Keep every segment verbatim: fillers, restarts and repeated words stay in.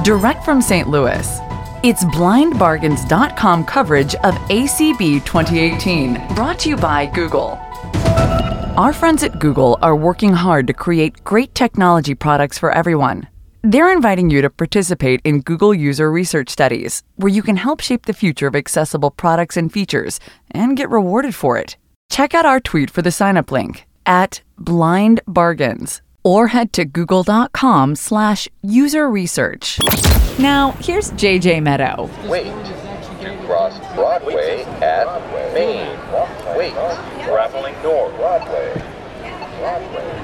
Direct from Saint Louis, it's blind bargains dot com coverage of A C B twenty eighteen, brought to you by Google. Our friends at Google are working hard to create great technology products for everyone. They're inviting you to participate in Google User Research Studies, where you can help shape the future of accessible products and features and get rewarded for it. Check out our tweet for the sign-up link at Blind Bargains or head to google.com slash user research. Now, here's J J Meadow. Wait to cross Broadway at Main. Wait. Traveling north. Broadway. Broadway.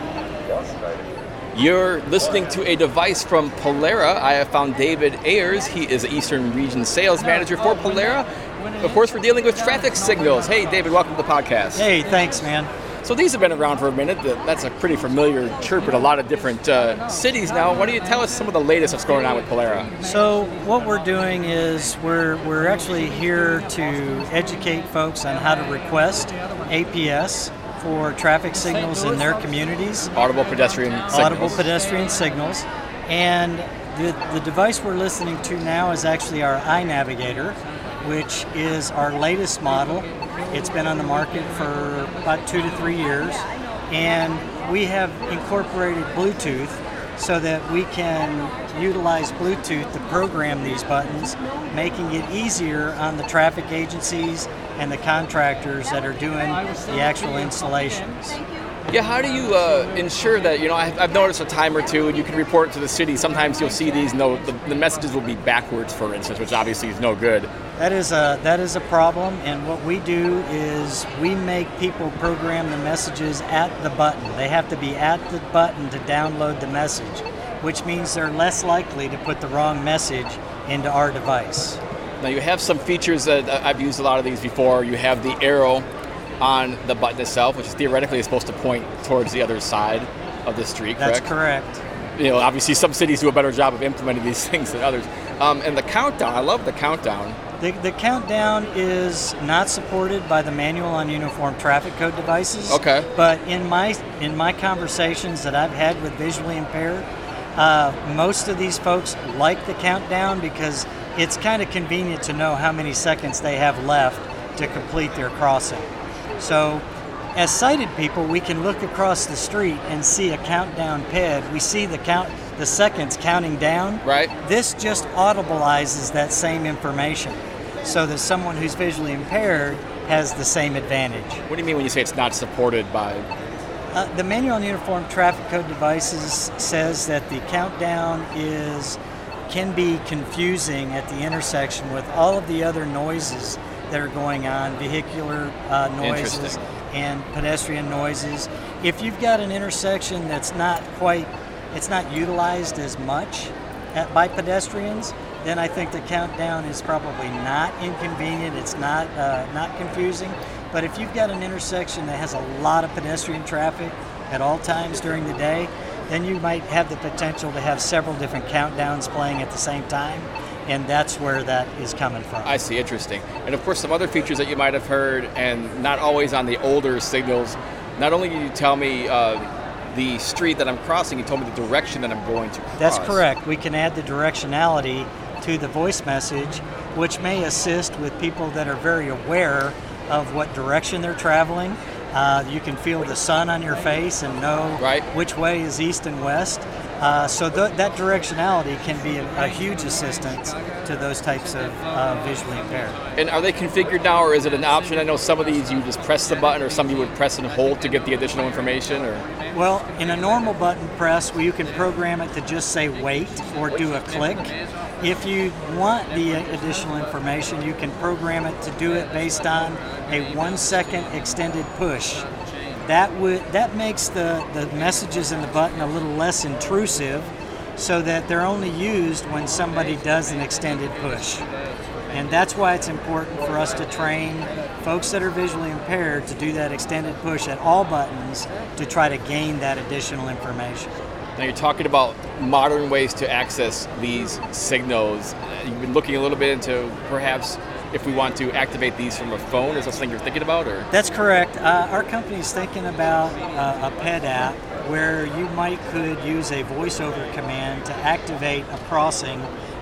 You're listening to a device from Polera. I have found David Ayers. He is the Eastern Region Sales Manager for Polera. Of course, we're dealing with traffic signals. Hey, David, welcome to the podcast. Hey, thanks, man. So these have been around for a minute. That's a pretty familiar chirp in a lot of different uh, cities now. Why don't you tell us some of the latest that's going on with Polera? So what we're doing is we're we're actually here to educate folks on how to request A P S for traffic signals in their communities. Audible pedestrian signals. Audible pedestrian signals. And the, the device we're listening to now is actually our iNavigator, which is our latest model. It's been on the market for about two to three years. And we have incorporated Bluetooth so that we can utilize Bluetooth to program these buttons, making it easier on the traffic agencies and the contractors that are doing the actual installations. Yeah, how do you uh, ensure that, you know, I've, I've noticed a time or two, and you can report it to the city, sometimes you'll see these, no, the, the messages will be backwards, for instance, which obviously is no good. That is a that is a problem, and what we do is we make people program the messages at the button. They have to be at the button to download the message, which means they're less likely to put the wrong message into our device. Now you have some features that I've used a lot of these before. You have the arrow on the button itself, which is theoretically supposed to point towards the other side of the street, correct? That's correct. You know, obviously some cities do a better job of implementing these things than others. Um, and the countdown, I love the countdown. The, the countdown is not supported by the Manual on Uniform Traffic Code devices. Okay. But in my in my conversations that I've had with visually impaired, uh, most of these folks like the countdown because it's kind of convenient to know how many seconds they have left to complete their crossing. So, as sighted people, we can look across the street and see a countdown P E D. We see the count, the seconds counting down. Right. This just audibilizes that same information, so that someone who's visually impaired has the same advantage. What do you mean when you say it's not supported by? Uh, the Manual on Uniform Traffic Code devices says that the countdown is can be confusing at the intersection with all of the other noises that are going on, vehicular uh, noises and pedestrian noises. If you've got an intersection that's not quite, it's not utilized as much at, by pedestrians, then I think the countdown is probably not inconvenient, it's not uh, not confusing. But if you've got an intersection that has a lot of pedestrian traffic at all times during the day, then you might have the potential to have several different countdowns playing at the same time. And that's where that is coming from. I see, interesting. And of course, some other features that you might have heard, and not always on the older signals. Not only did you tell me uh, the street that I'm crossing, you told me the direction that I'm going to cross. That's correct. We can add the directionality to the voice message, which may assist with people that are very aware of what direction they're traveling. Uh, you can feel the sun on your face and know right. which way is east and west. Uh, so th- that directionality can be a, a huge assistance to those types of uh, visually impaired. And are they configured now, or is it an option? I know some of these you just press the button, or some you would press and hold to get the additional information. Or well, in a normal button press, well, you can program it to just say wait or do a click. If you want the additional information, you can program it to do it based on a one-second extended push. That would that makes the, the messages in the button a little less intrusive, so that they're only used when somebody does an extended push. And that's why it's important for us to train folks that are visually impaired to do that extended push at all buttons to try to gain that additional information. Now you're talking about modern ways to access these signals. You've been looking a little bit into perhaps if we want to activate these from a phone. Is that something you're thinking about? Or That's correct. Uh, our company's thinking about uh, a P E D app where you might could use a voice over command to activate a crossing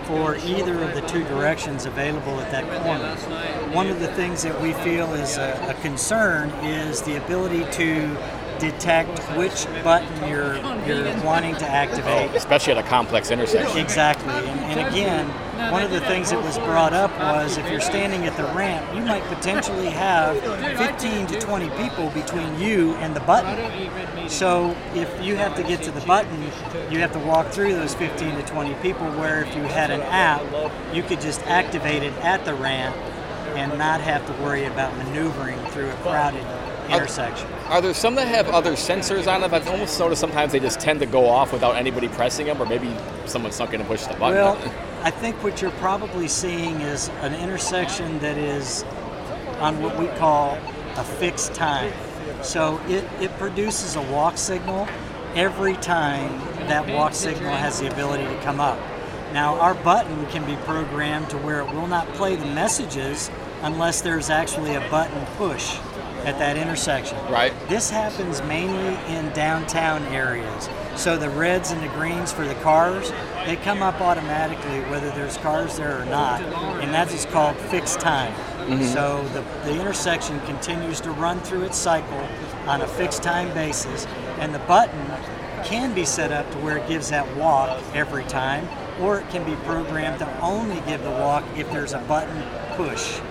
for either of the two directions available at that corner. One of the things that we feel is a, a concern is the ability to detect which button you're you're wanting to activate. Especially at a complex intersection. Exactly. And, and again, one of the things that was brought up was if you're standing at the ramp, you might potentially have fifteen to twenty people between you and the button. So if you have to get to the button, you have to walk through those fifteen to twenty people, where if you had an app, you could just activate it at the ramp and not have to worry about maneuvering through a crowded intersection. Are, are there some that have other sensors on them? I've almost noticed sometimes they just tend to go off without anybody pressing them, or maybe someone snuck in and pushed the button. Well, I think what you're probably seeing is an intersection that is on what we call a fixed time. So it, it produces a walk signal every time that walk signal has the ability to come up. Now, our button can be programmed to where it will not play the messages unless there's actually a button push at that intersection. Right. This happens mainly in downtown areas. So the reds and the greens for the cars, they come up automatically whether there's cars there or not, and that's just called fixed time. Mm-hmm. So the, the intersection continues to run through its cycle on a fixed time basis, and the button can be set up to where it gives that walk every time, or it can be programmed to only give the walk if there's a button push.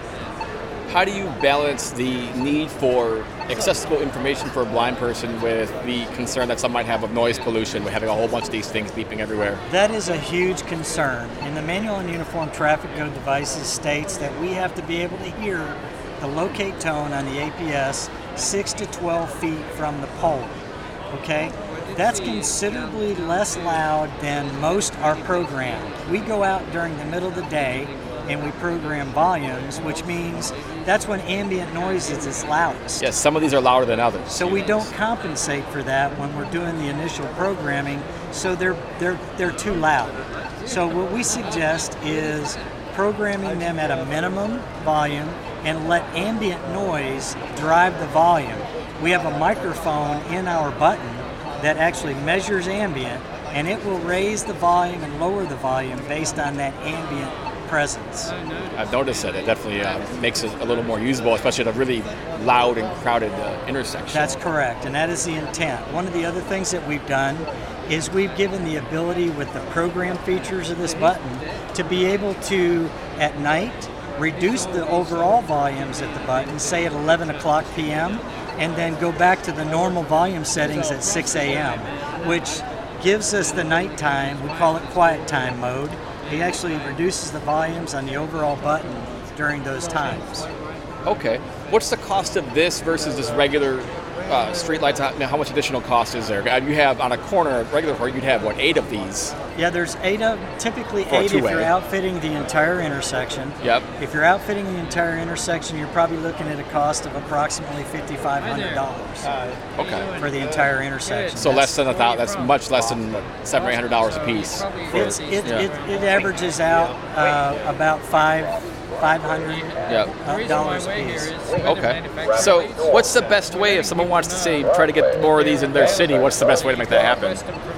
How do you balance the need for accessible information for a blind person with the concern that some might have of noise pollution with having a whole bunch of these things beeping everywhere? That is a huge concern. And the Manual on Uniform Traffic Code Devices states that we have to be able to hear the locate tone on the A P S six to twelve feet from the pole. Okay? That's considerably less loud than most are programmed. We go out during the middle of the day and we program volumes, which means that's when ambient noise is its loudest. Yes, some of these are louder than others. So we don't compensate for that when we're doing the initial programming, so they're they're they're too loud. So what we suggest is programming them at a minimum volume and let ambient noise drive the volume. We have a microphone in our button that actually measures ambient, and it will raise the volume and lower the volume based on that ambient presence. I've noticed that it definitely uh, makes it a little more usable, especially at a really loud and crowded uh, intersection. That's correct, and that is the intent. One of the other things that we've done is we've given the ability with the program features of this button to be able to, at night, reduce the overall volumes at the button, say at eleven o'clock p.m., and then go back to the normal volume settings at six a.m., which gives us the nighttime, we call it quiet time mode. It actually reduces the volumes on the overall button during those times. Okay. What's the cost of this versus this regular uh, street lights? Now, how much additional cost is there? You have on a corner, regular corner, you'd have, what, eight of these? Yeah, there's eight of, typically For a eight if two-way. you're outfitting the entire intersection. Yep. If you're outfitting the entire intersection, you're probably looking at a cost of approximately five thousand five hundred dollars Okay. for the entire intersection. So That's- less than a thousand. That's much less than seven or eight hundred dollars a piece. It's, it, Yeah. it, it averages out uh, about five five hundred Yeah. dollars a piece. Okay. So, what's the best way if someone wants to say try to get more of these in their city? What's the best way to make that happen?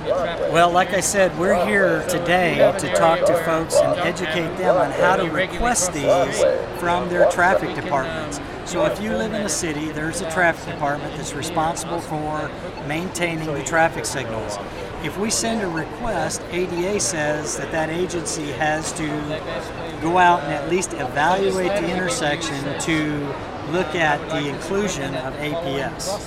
Well, like I said, we're here today to talk to folks and educate them on how to request these from their traffic departments. So if you live in a city, there's a traffic department that's responsible for maintaining the traffic signals. If we send a request, A D A says that that agency has to go out and at least evaluate the intersection to look at the inclusion of A P S.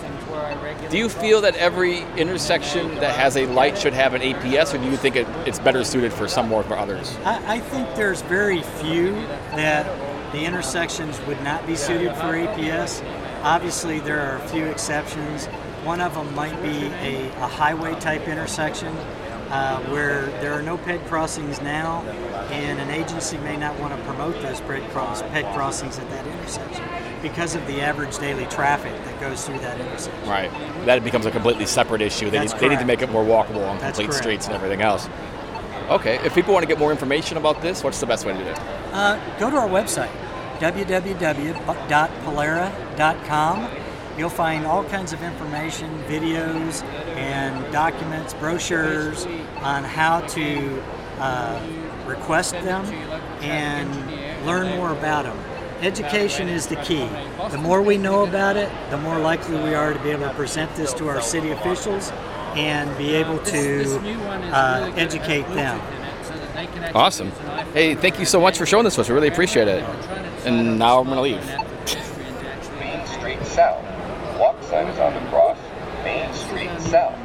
Do you feel that every intersection that has a light should have an A P S, or do you think it, it's better suited for some more for others? I, I think there's very few that the intersections would not be suited for A P S. Obviously, there are a few exceptions. One of them might be a, a highway type intersection uh, where there are no ped crossings now, and an agency may not want to promote those ped, cross, ped crossings at that intersection because of the average daily traffic that goes through that intersection. Right. That becomes a completely separate issue. They, need, That's they need to correct. make it more walkable on That's complete correct. streets and everything else. Okay. If people want to get more information about this, what's the best way to do it? Uh, go to our website, w w w dot polera dot com, you'll find all kinds of information, videos and documents, brochures on how to uh, request them and learn more about them. Education is the key. The more we know about it, the more likely we are to be able to present this to our city officials and be able to uh, educate them. Awesome. Hey, thank you so much for showing this to us. We really appreciate it. And now I'm going to leave. Main Street South. Walk sign is on the cross. Main Street South.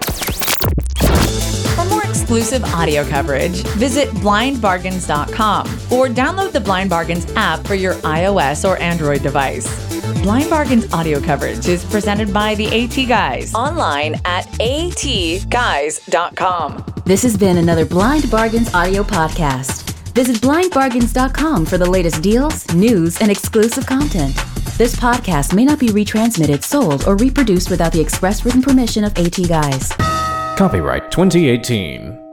For more exclusive audio coverage, visit blind bargains dot com or download the Blind Bargains app for your iOS or Android device. Blind Bargains audio coverage is presented by the AT Guys online at a t guys dot com. This has been another Blind Bargains audio podcast. Visit blind bargains dot com for the latest deals, news, and exclusive content. This podcast may not be retransmitted, sold, or reproduced without the express written permission of AT Guys. Copyright twenty eighteen.